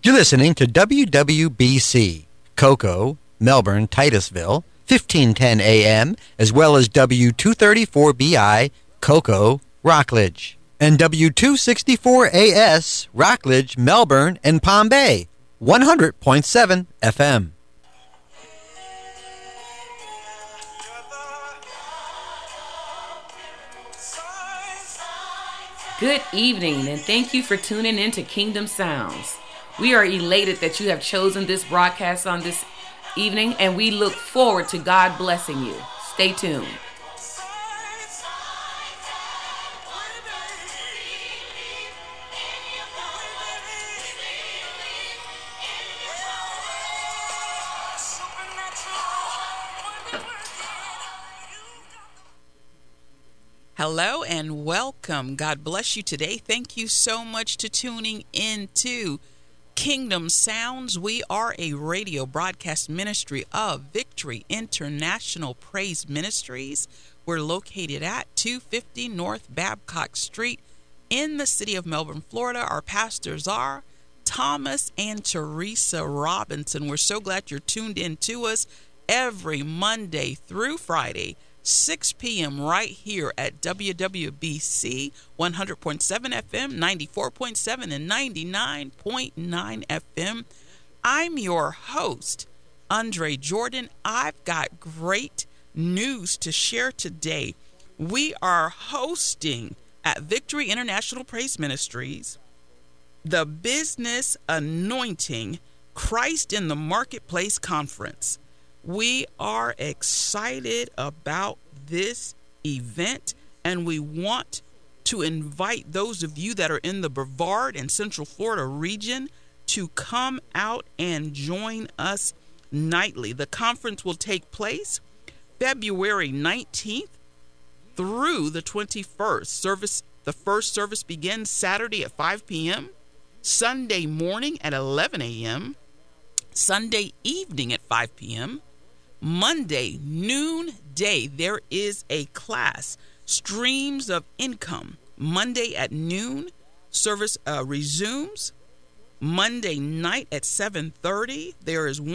You're listening to WWBC, Cocoa, Melbourne, Titusville, 1510 AM, as well as W234BI, Cocoa, Rockledge, and W264AS, Rockledge, Melbourne, and Palm Bay, 100.7 FM. Good evening, and thank you for tuning in to Kingdom Sounds. We are elated that you have chosen this broadcast on this evening, and we look forward to God blessing you. Stay tuned. Hello and welcome. God bless you today. Thank you so much for tuning in to Kingdom Sounds. We are a radio broadcast ministry of Victory International Praise Ministries. We're located at 250 North Babcock Street in the city of Melbourne, Florida. Our pastors are Thomas and Teresa Robinson. We're so glad you're tuned in to us every Monday through Friday, 6 p.m. right here at WWBC 100.7 FM, 94.7 and 99.9 FM. I'm your host, Andre Jordan. I've got great news to share today. We are hosting at Victory International Praise Ministries the Business Anointing Christ in the Marketplace Conference. We are excited about this event, and we want to invite those of you that are in the Brevard and Central Florida region to come out and join us nightly. The conference will take place February 19th through the 21st. The first service begins Saturday at 5 p.m., Sunday morning at 11 a.m., Sunday evening at 5 p.m., Monday noonday, there is a class, Streams of Income. Monday at noon, service resumes. Monday night at 7:30, there is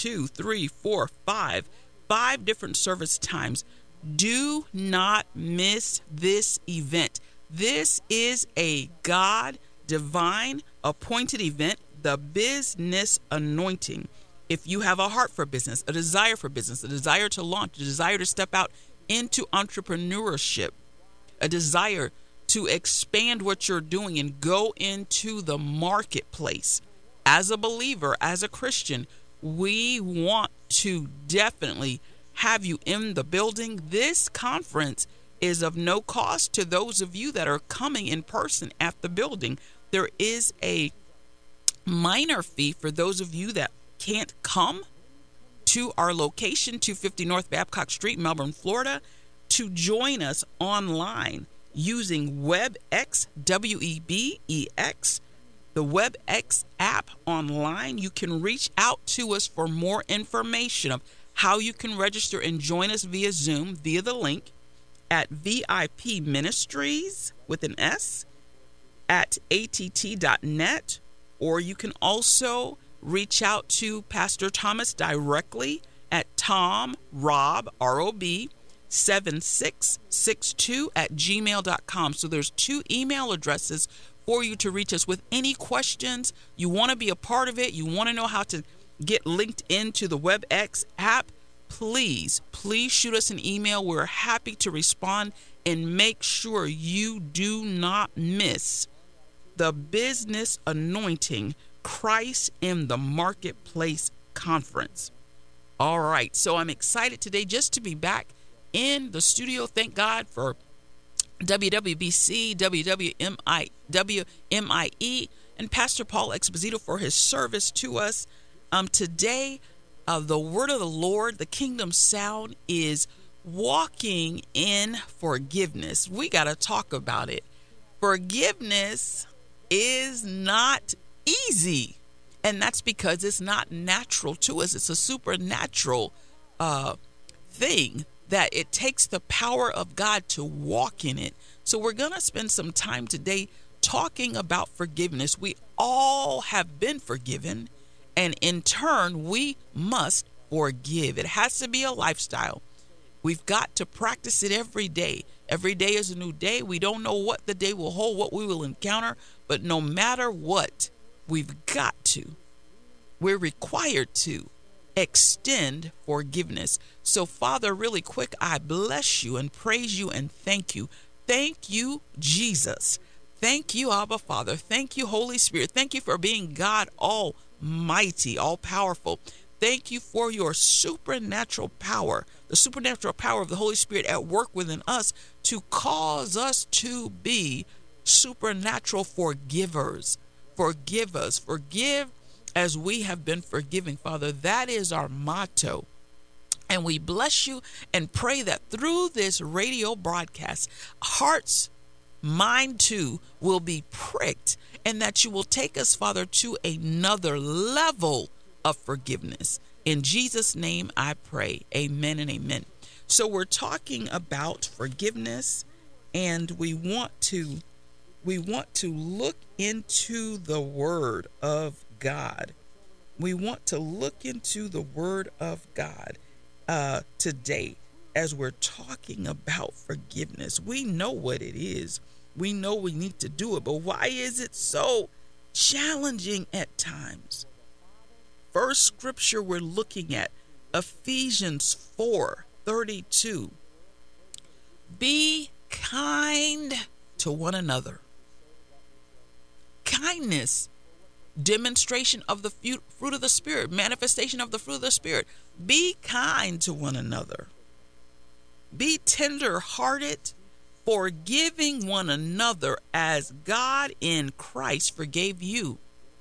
5 different service times. Do not miss this event. This is a God divine appointed event, the Business Anointing. If you have a heart for business, a desire for business, a desire to launch, a desire to step out into entrepreneurship, a desire to expand what you're doing and go into the marketplace, as a believer, as a Christian, we want to definitely have you in the building. This conference is of no cost to those of you that are coming in person at the building. There is a minor fee for those of you that can't come to our location, 250 North Babcock Street, Melbourne, Florida, to join us online using WebEx, WEBEX, the WebEx app online. You can reach out to us for more information of how you can register and join us via Zoom, via the link at VIP Ministries with an S at att.net, or you can also reach out to Pastor Thomas directly at tomrob, R-O-B, 7662 at gmail.com. So there's 2 email addresses for you to reach us with any questions. You want to be a part of it. You want to know how to get linked into the WebEx app. Please shoot us an email. We're happy to respond and make sure you do not miss the Business Anointing Christ in the Marketplace Conference. All right, so I'm excited today just to be back in the studio. Thank God for WWBC, WMIE, and Pastor Paul Exposito for his service to us. Today, the word of the Lord, the Kingdom Sound, is walking in forgiveness. We got to talk about it. Forgiveness is not easy, and that's because it's not natural to us. It's a supernatural thing that it takes the power of God to walk in it. So we're going to spend some time today talking about forgiveness. We all have been forgiven, and in turn, we must forgive. It has to be a lifestyle. We've got to practice it every day. Every day is a new day. We don't know what the day will hold, what we will encounter, but no matter what, we've got to. We're required to extend forgiveness. So, Father, really quick, I bless you and praise you and thank you. Thank you, Jesus. Thank you, Abba Father. Thank you, Holy Spirit. Thank you for being God Almighty, all powerful. Thank you for your supernatural power, the supernatural power of the Holy Spirit at work within us to cause us to be supernatural forgivers. Forgive us. Forgive as we have been forgiving, Father. That is our motto. And we bless you and pray that through this radio broadcast, hearts, mind too, will be pricked, and that you will take us, Father, to another level of forgiveness. In Jesus' name I pray. Amen and amen. So we're talking about forgiveness, and we want to look into the Word of God. We want to look into the Word of God today as we're talking about forgiveness. We know what it is. We know we need to do it, but why is it so challenging at times? First scripture we're looking at, Ephesians 4:32. Be kind to one another. Kindness, demonstration of the fruit of the Spirit, manifestation of the fruit of the Spirit. Be kind to one another. Be tender-hearted, forgiving one another as God in Christ forgave you.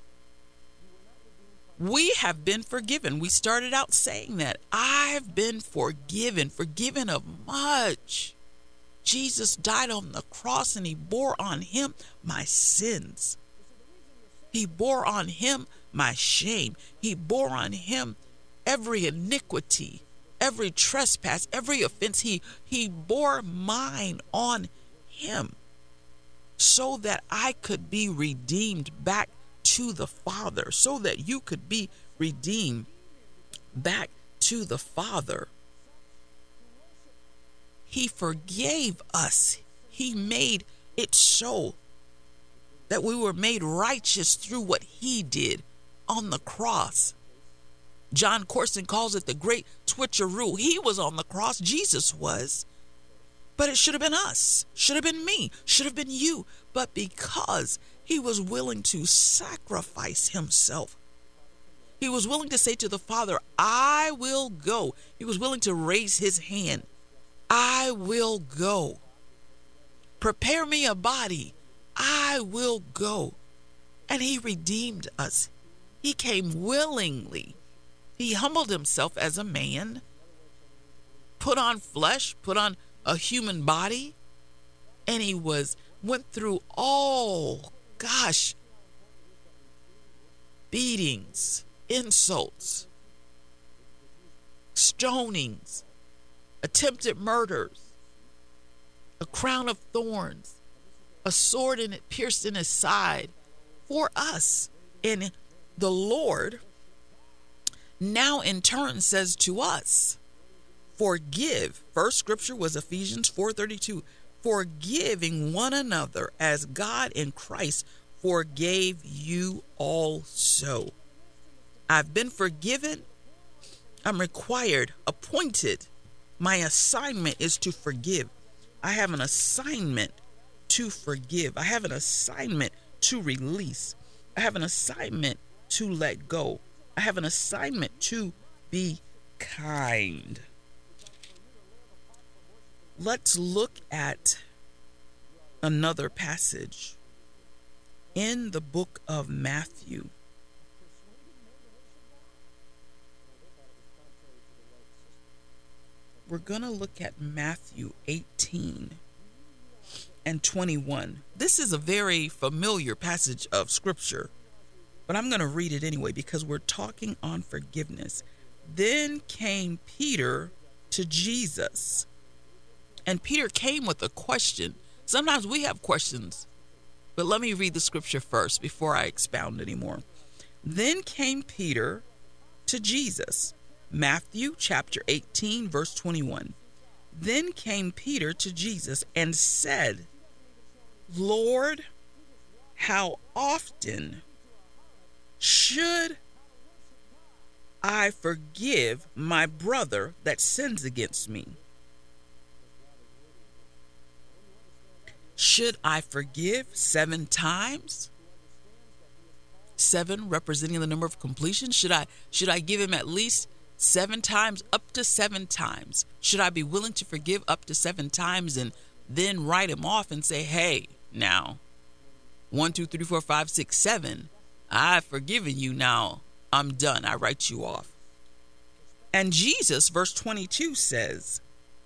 We have been forgiven. We started out saying that. I've been forgiven of much. Jesus died on the cross and he bore on him my sins. He bore on him my shame. He bore on him every iniquity, every trespass, every offense. He bore mine on him so that I could be redeemed back to the Father, so that you could be redeemed back to the Father. He forgave us. He made it so that we were made righteous through what he did on the cross. John Corson calls it the great switcheroo. He was on the cross, Jesus was. But it should have been us, should have been me, should have been you. But because he was willing to sacrifice himself, he was willing to say to the Father, I will go. He was willing to raise his hand. I will go. Prepare me a body. I will go. And he redeemed us. He came willingly. He humbled himself as a man, put on flesh, put on a human body, and he went through all, beatings, insults, stonings, attempted murders, a crown of thorns, a sword pierced in his side for us. And the Lord now in turn says to us, forgive. First scripture was Ephesians 4:32. Forgiving one another as God in Christ forgave you also. I've been forgiven. I'm required, appointed. My assignment is to forgive. I have an assignment to forgive. I have an assignment to release. I have an assignment to let go. I have an assignment to be kind. Let's look at another passage in the book of Matthew. We're going to look at Matthew 18 and 21. This is a very familiar passage of scripture, but I'm going to read it anyway because we're talking on forgiveness. Then came Peter to Jesus, and Peter came with a question. Sometimes we have questions But let me read the scripture first before I expound anymore. Then came Peter to Jesus. Matthew chapter 18, verse 21. Then came Peter to Jesus and said, Lord, how often should I forgive my brother that sins against me? Should I forgive 7 times? 7 representing the number of completion. Should I give him at least 7 times, up to 7 times? Should I be willing to forgive up to 7 times and then write him off and say, hey, now 1, 2, 3, 4, 5, 6, 7, I've forgiven you, now I'm done, I write you off. And Jesus, verse 22 says,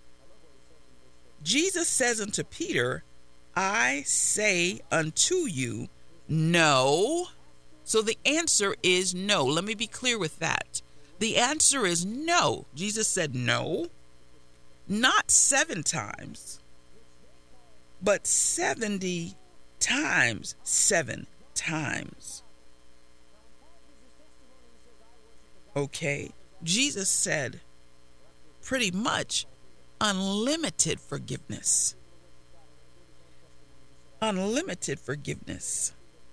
Jesus says unto Peter, I say unto you, no. So the answer is no. Let me be clear with that. The answer is no. Jesus said no, not 7 times, but 70 times 7 times. Okay, Jesus said pretty much unlimited forgiveness. Unlimited forgiveness.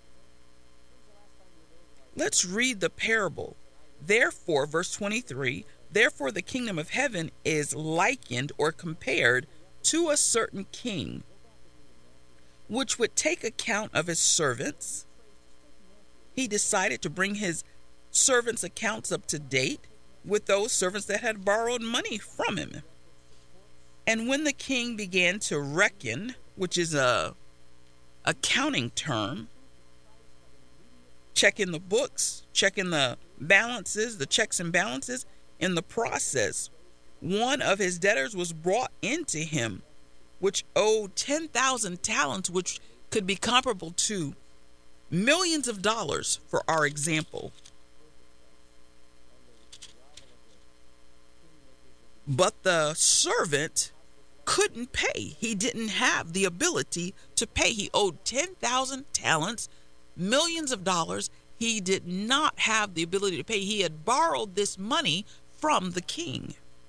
Let's read the parable. Therefore, verse 23, therefore the kingdom of heaven is likened or compared to a certain king, which would take account of his servants. He decided to bring his servants' accounts up to date with those servants that had borrowed money from him. And when the king began to reckon, which is a accounting term, checking the books, checking the balances, the checks and balances, in the process, one of his debtors was brought into him, which owed 10,000 talents, which could be comparable to millions of dollars for our example. But the servant couldn't pay. He didn't have the ability to pay. He owed 10,000 talents, millions of dollars. He did not have the ability to pay. He had borrowed this money from the king.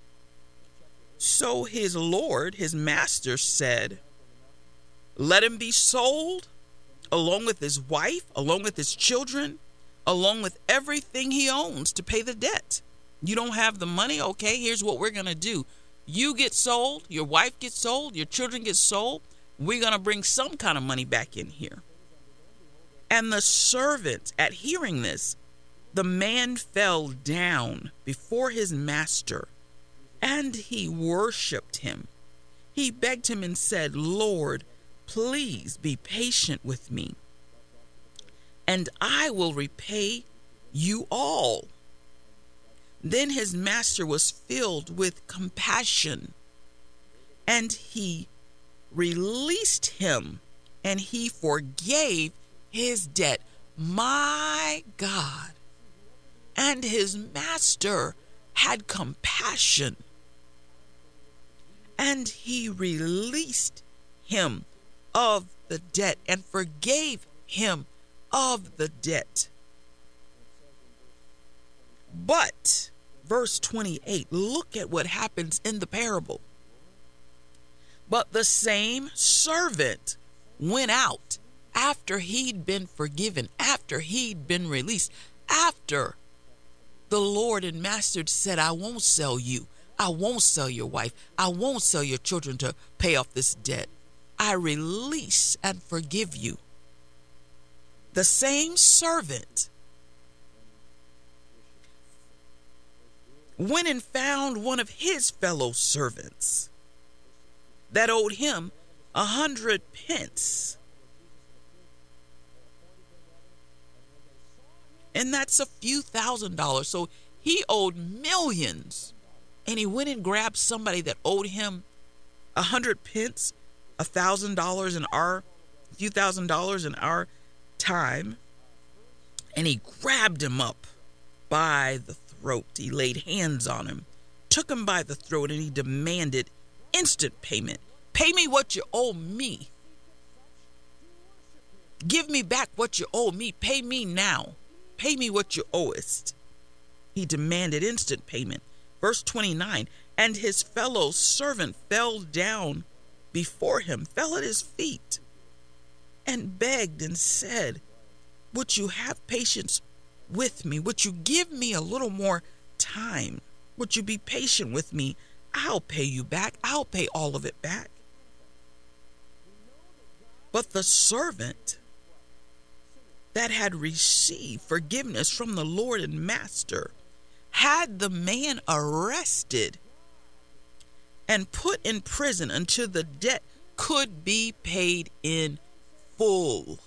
So his lord, his master, said, let him be sold along with his wife, along with his children, along with everything he owns to pay the debt. You don't have the money? Okay, here's what we're going to do. You get sold, your wife gets sold, your children get sold. We're going to bring some kind of money back in here. And the servant, at hearing this, the man fell down before his master, and he worshiped him. He begged him and said, Lord, please be patient with me, and I will repay you all. Then his master was filled with compassion, and he released him, and he forgave his debt. My God. And his master had compassion, and he released him of the debt and forgave him of the debt. But, verse 28, look at what happens in the parable. But the same servant went out after he'd been forgiven, after he'd been released, after the Lord and master said, I won't sell you. I won't sell your wife. I won't sell your children to pay off this debt. I release and forgive you. The same servant went and found one of his fellow servants that owed him 100 pence. And that's a few $1,000s. So he owed millions. And he went and grabbed somebody that owed him 100 pence, $1,000 in our, few $1,000s in our time. And he grabbed him up by the throat. He laid hands on him, took him by the throat, and he demanded instant payment. Pay me what you owe me. Give me back what you owe me. Pay me now. Pay me what you owest. He demanded instant payment. Verse 29, and his fellow servant fell down before him, fell at his feet, and begged and said, would you have patience with me? Would you give me a little more time? Would you be patient with me? I'll pay you back. I'll pay all of it back. But the servant that had received forgiveness from the Lord and master had the man arrested and put in prison until the debt could be paid in full.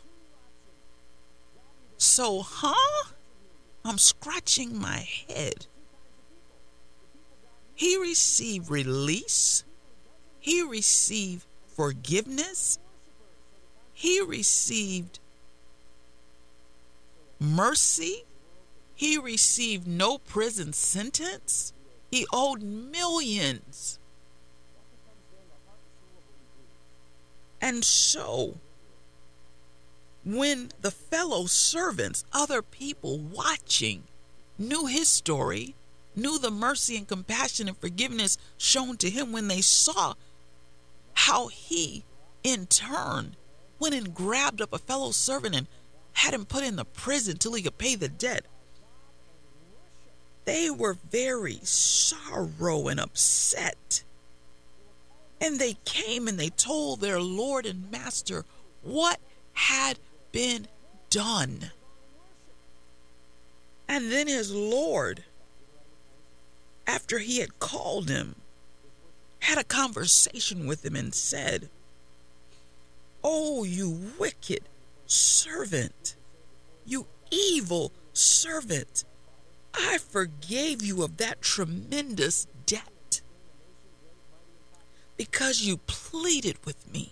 So, I'm scratching my head. He received release. He received forgiveness. He received mercy. He received no prison sentence. He owed millions. And so, when the fellow servants, other people watching, knew his story, knew the mercy and compassion and forgiveness shown to him, when they saw how he, in turn, went and grabbed up a fellow servant and had him put in the prison till he could pay the debt, they were very sorrow and upset. And they came and they told their Lord and Master what had been done. And then his Lord, after he had called him, had a conversation with him and said, oh, you wicked servant, you evil servant, I forgave you of that tremendous debt because you pleaded with me.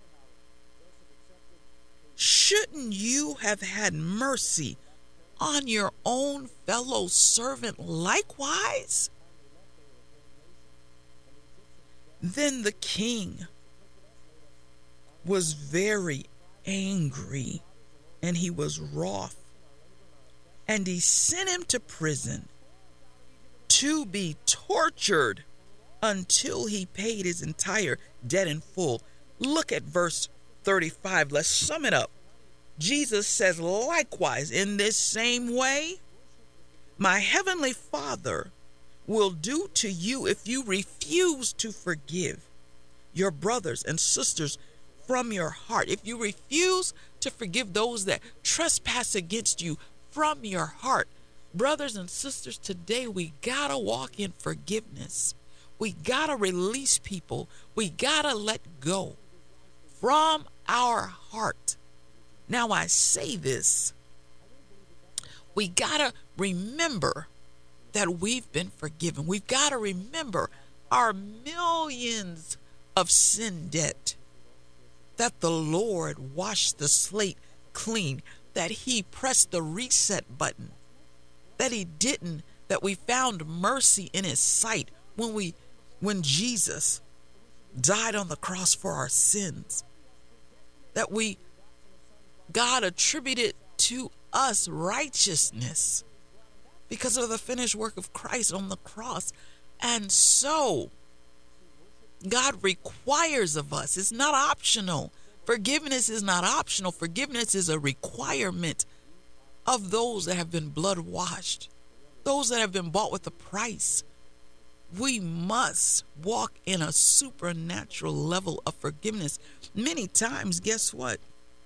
Shouldn't you have had mercy on your own fellow servant likewise? Then the king was very angry, and he was wroth, and he sent him to prison to be tortured until he paid his entire debt in full. Look at verse 35. Let's sum it up. Jesus says, likewise, in this same way, my heavenly Father will do to you if you refuse to forgive your brothers and sisters from your heart. If you refuse to forgive those that trespass against you from your heart. Brothers and sisters, today we gotta walk in forgiveness. We gotta release people. We gotta let go from our heart. Now I say this, we gotta remember that we've been forgiven. We've gotta remember our millions of sin debt, that the Lord washed the slate clean, that he pressed the reset button, that we found mercy in his sight when Jesus died on the cross for our sins, that God attributed to us righteousness because of the finished work of Christ on the cross. And so God requires of us, it's not optional. Forgiveness is not optional. Forgiveness is a requirement of those that have been blood washed, those that have been bought with a price. We must walk in a supernatural level of forgiveness. Many times, guess what?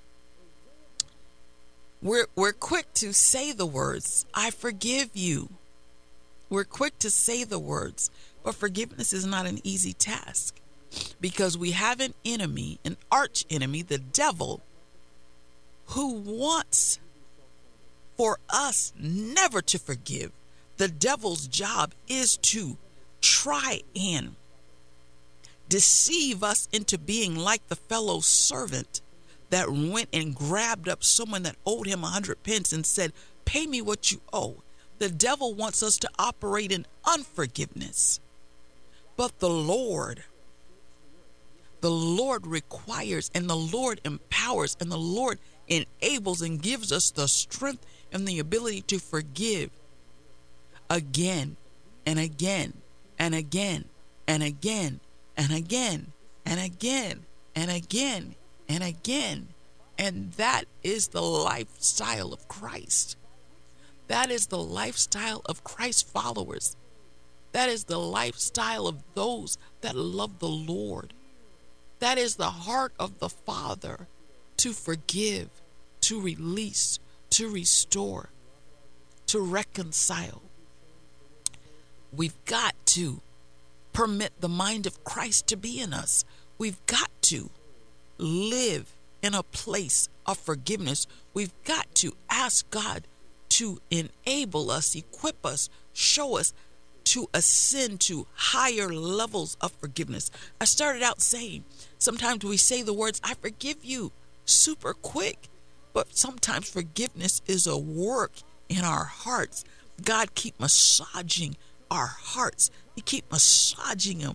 We're quick to say the words, I forgive you. We're quick to say the words, but forgiveness is not an easy task because we have an enemy, an arch enemy, the devil, who wants for us never to forgive. The devil's job is to try and deceive us into being like the fellow servant that went and grabbed up someone that owed him 100 pence and said, pay me what you owe. The devil wants us to operate in unforgiveness. But the Lord requires, and the Lord empowers, and the Lord enables and gives us the strength and the ability to forgive again and again and again and again and again and again and again and again. And that is the lifestyle of Christ. That is the lifestyle of Christ followers. That is the lifestyle of those that love the Lord. That is the heart of the Father, to forgive, to release, to restore, to reconcile. We've got to permit the mind of Christ to be in us. We've got to live in a place of forgiveness. We've got to ask God to enable us, equip us, show us to ascend to higher levels of forgiveness. I started out saying, sometimes we say the words, I forgive you, super quick. But sometimes forgiveness is a work in our hearts. God keep massaging our hearts. He keep massaging them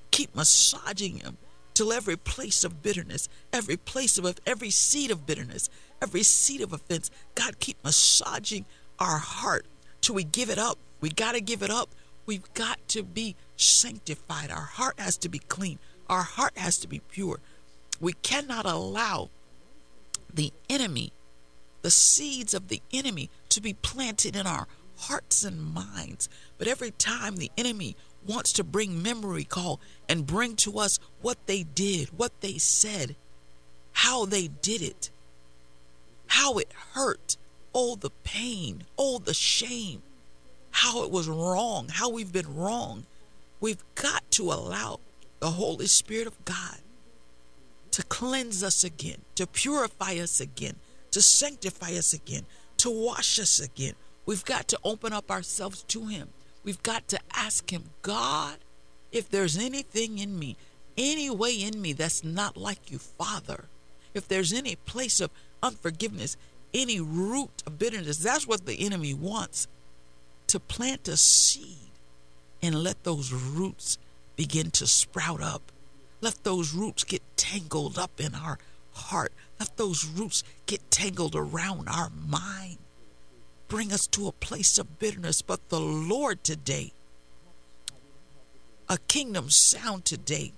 till every place of bitterness, every seed of bitterness, every seed of offense, God keep massaging our heart till we give it up. We got to give it up. We've got to be sanctified. Our heart has to be clean. Our heart has to be pure. We cannot allow the enemy, the seeds of the enemy, to be planted in our hearts and minds. But every time the enemy wants to bring memory call and bring to us what they did, what they said, how they did it, how it hurt, oh, the pain, oh, the shame, how it was wrong, how we've been wrong. We've got to allow the Holy Spirit of God to cleanse us again, to purify us again, to sanctify us again, to wash us again. We've got to open up ourselves to him. We've got to ask him, God, if there's anything in me, any way in me that's not like you, Father, if there's any place of unforgiveness, any root of bitterness, that's what the enemy wants, to plant a seed and let those roots begin to sprout up. Let those roots get tangled up in our heart. Let those roots get tangled around our mind. Bring us to a place of bitterness. But the Lord today, a kingdom sound today,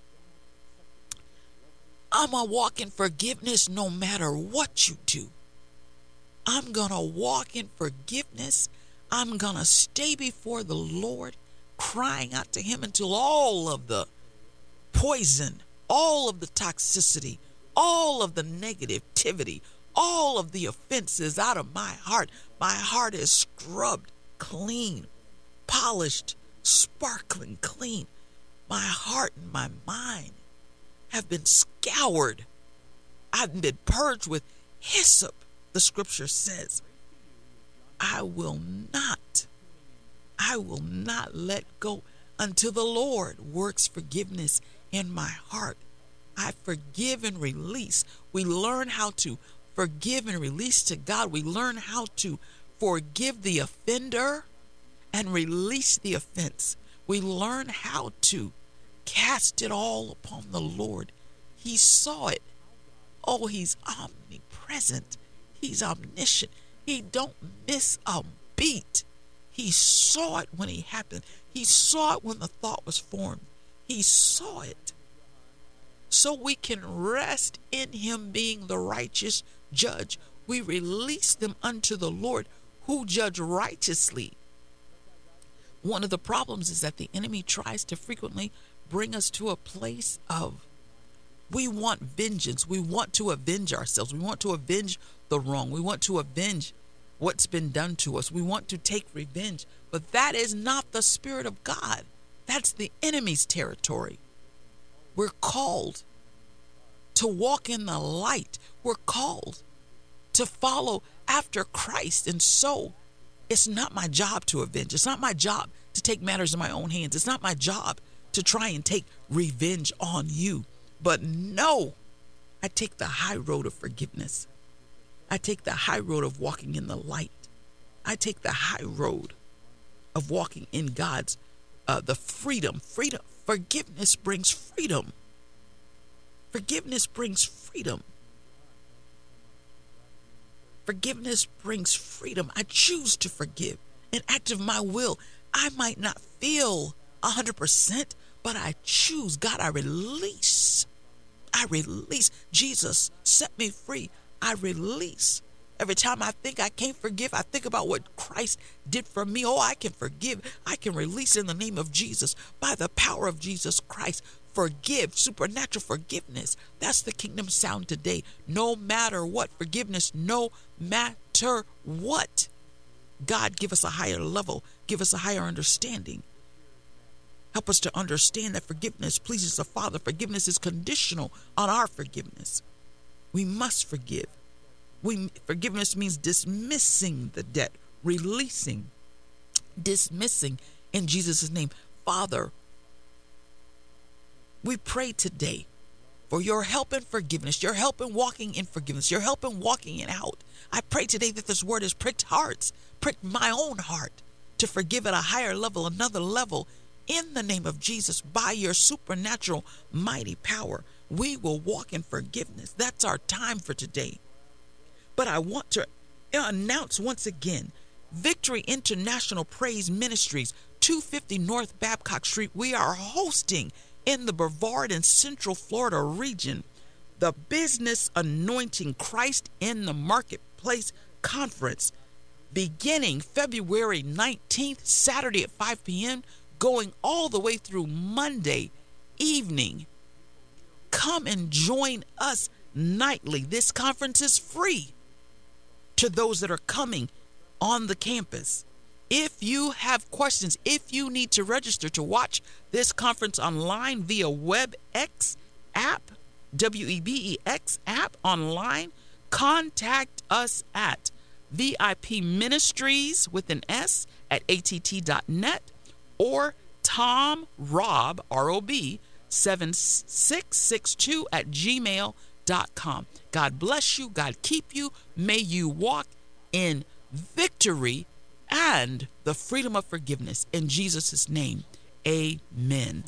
I'm going to walk in forgiveness no matter what you do. I'm going to walk in forgiveness. I'm going to stay before the Lord, crying out to him until all of the poison, all of the toxicity, all of the negativity, all of the offenses out of my heart. My heart is scrubbed clean, polished, sparkling clean. My heart and my mind have been scoured. I've been purged with hyssop, the scripture says. I will not let go until the Lord works forgiveness in my heart. I forgive and release. We learn how to forgive and release to God. We learn how to forgive the offender and release the offense. We learn how to cast it all upon the Lord. He saw it. Oh, he's omnipresent. He's omniscient. He don't miss a beat. He saw it when it happened. He saw it when the thought was formed. He saw it. So we can rest in him being the righteous judge. We release them unto the Lord who judge righteously. One of the problems is that the enemy tries to frequently bring us to a place of, we want vengeance. We want to avenge ourselves. We want to avenge the wrong. We want to avenge what's been done to us. We want to take revenge. But that is not the Spirit of God. That's the enemy's territory. We're called to walk in the light. We're called to follow after Christ. And so it's not my job to avenge. It's not my job to take matters in my own hands. It's not my job to try and take revenge on you. But no, I take the high road of forgiveness. I take the high road of walking in the light. I take the high road of walking in God's, the freedom. Forgiveness brings freedom. Forgiveness brings freedom. Forgiveness brings freedom. I choose to forgive. An act of my will. I might not feel 100%, but I choose. God, I release. I release. Jesus set me free. I release. Every time I think I can't forgive, I think about what Christ did for me. Oh, I can forgive. I can release in the name of Jesus. By the power of Jesus Christ, forgive. Supernatural forgiveness. That's the kingdom sound today. No matter what. Forgiveness, no matter what. God, give us a higher level. Give us a higher understanding. Help us to understand that forgiveness pleases the Father. Forgiveness is conditional on our forgiveness. We must forgive. Forgiveness means dismissing the debt, releasing, dismissing in Jesus' name. Father, we pray today for your help in forgiveness, your help in walking in forgiveness, your help in walking it out. I pray today that this word has pricked hearts, pricked my own heart to forgive at a higher level, another level. In the name of Jesus, by your supernatural mighty power, we will walk in forgiveness. That's our time for today. But I want to announce once again, Victory International Praise Ministries, 250 North Babcock Street. We are hosting in the Brevard and Central Florida region the Business Anointing Christ in the Marketplace Conference, beginning February 19th, Saturday at 5 p.m., going all the way through Monday evening. Come and join us nightly. This conference is free to those that are coming on the campus. If you have questions, if you need to register to watch this conference online via WebEx app, WEBEX app online, contact us at VIP Ministries with an S at att.net or Tom Rob, R-O-B, 7662 at gmail.com. God bless you. God keep you. May you walk in victory and the freedom of forgiveness. In Jesus' name, amen.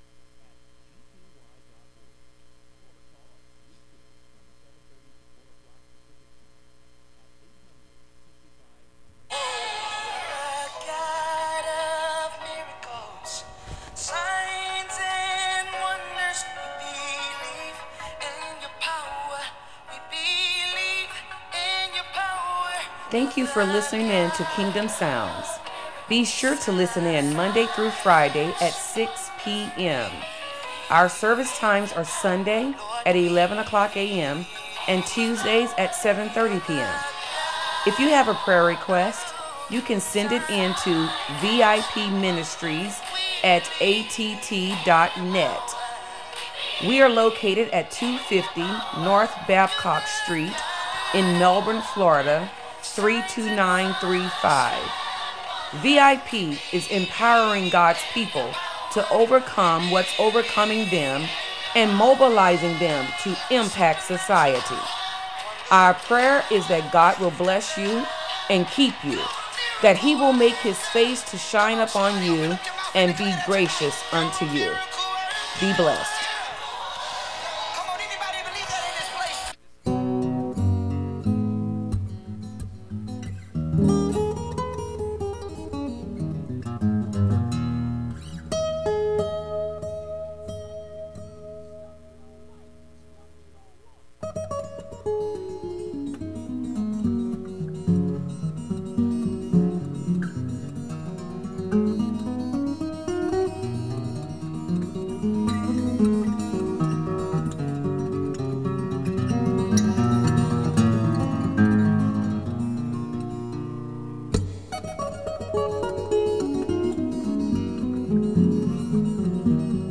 Thank you for listening in to Kingdom Sounds. Be sure to listen in Monday through Friday at 6 p.m. Our service times are Sunday at 11 o'clock a.m. and Tuesdays at 7:30 p.m. If you have a prayer request, you can send it in to VIP Ministries at att.net. We are located at 250 North Babcock Street in Melbourne, Florida, 32935. VIP is empowering God's people to overcome what's overcoming them and mobilizing them to impact society. Our prayer is that God will bless you and keep you, that he will make his face to shine upon you and be gracious unto you. Be blessed.